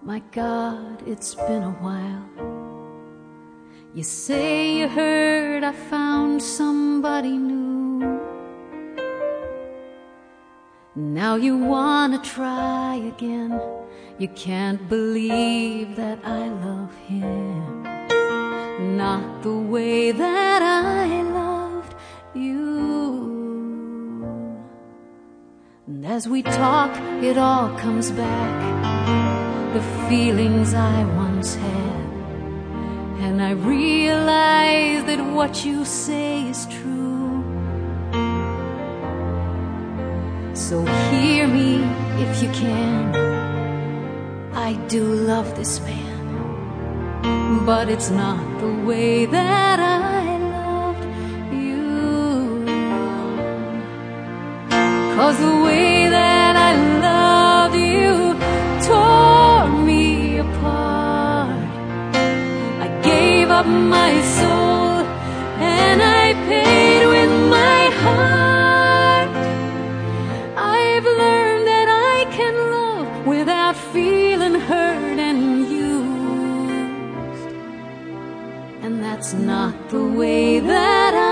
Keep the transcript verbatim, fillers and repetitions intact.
My God, it's been a while. You say you heard I found somebody new. Now you wanna try again. You can't believe that I love him, not the way that I loved you. And as we talk, it all comes back, the feelings I once had, and I realize that what you say is true. So hear me if you can. I do love this man, but it's not the way that I loved you. 'Cause the way that I loved you tore me apart. I gave up my soul and I paid with my heart. I've learned that I can love without feeling hurt and used, and that's not the way that I